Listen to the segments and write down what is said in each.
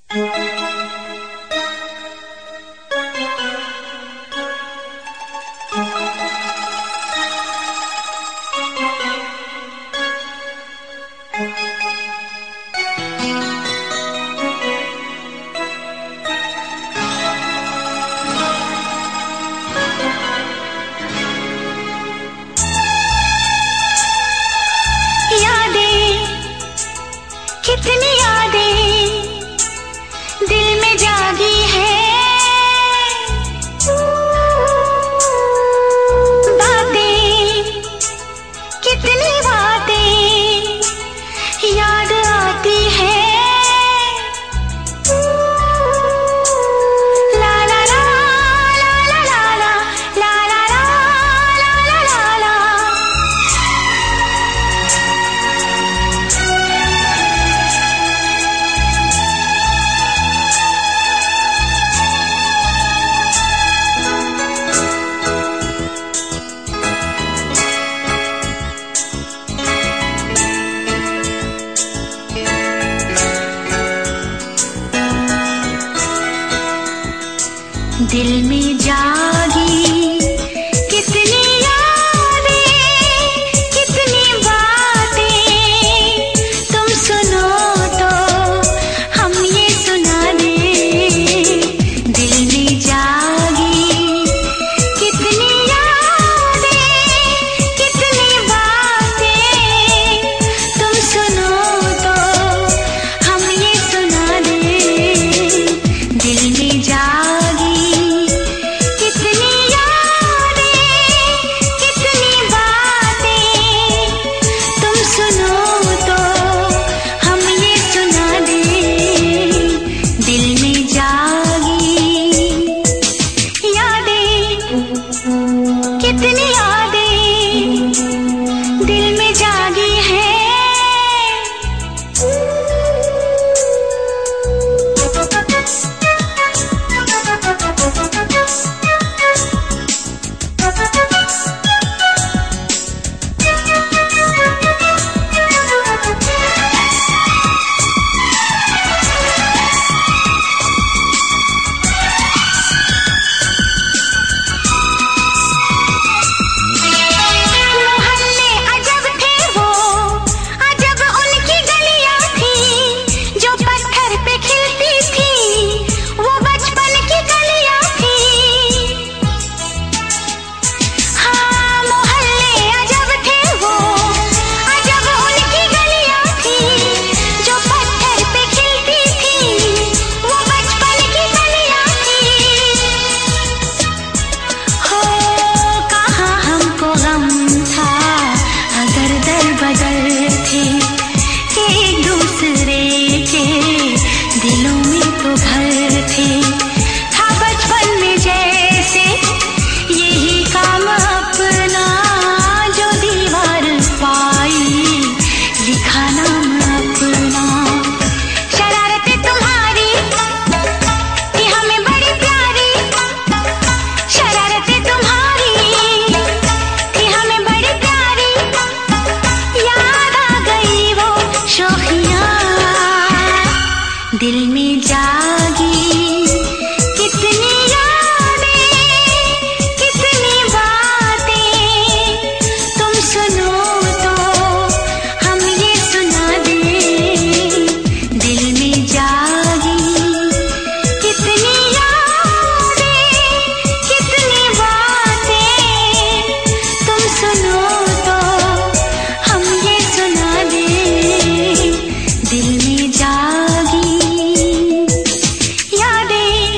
दिल में जागी कितनी यादें, कितनी बातें, तुम सुनो तो हम ये सुना दें। दिल में जागी कितनी यादें, कितनी बातें, तुम सुनो तो हम ये सुना दें। दिल में जागी कितनी यादें दिल में जागी हैं। दिलों में तो घर थे, था बचपन में जैसे यही काम अपना, जो दीवार पाई लिखा नाम अपना। शरारतें तुम्हारी कि हमें बड़ी प्यारी, शरारतें तुम्हारी कि हमें बड़ी प्यारी, याद आ गई वो शौखियाँ दिल में जागी। कितनी यादें, कितनी बातें, तुम सुनो तो हम ये सुना दें। दिल में जागी कितनी यादें, कितनी बातें, तुम सुनो तो हम ये सुना दें। दिल में जागी यादें।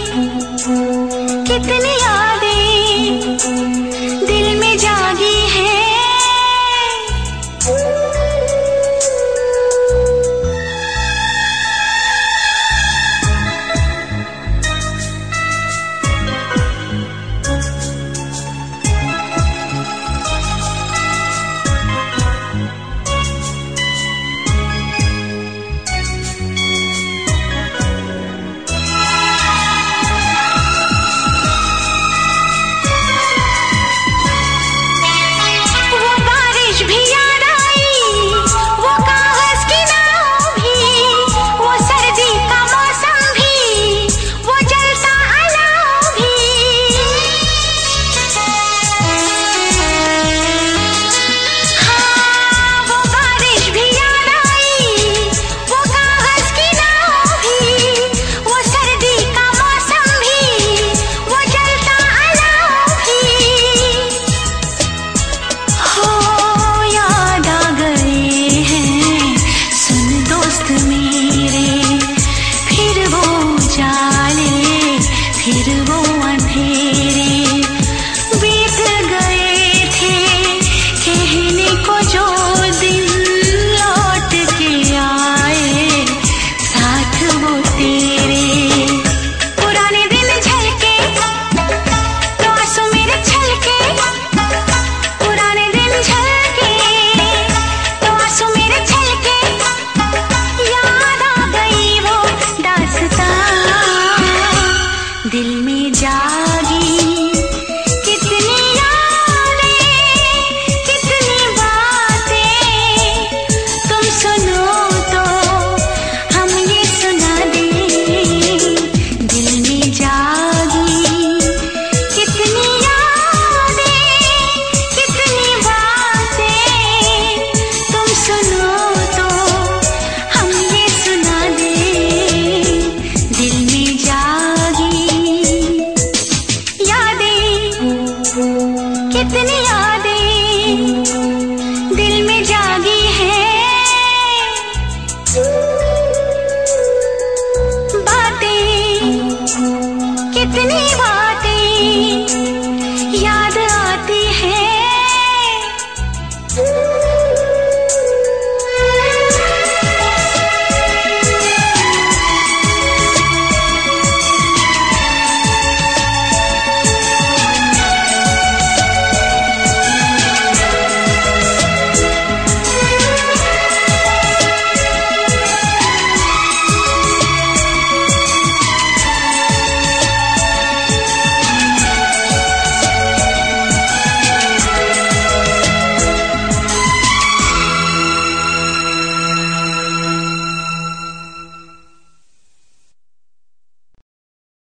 कितनी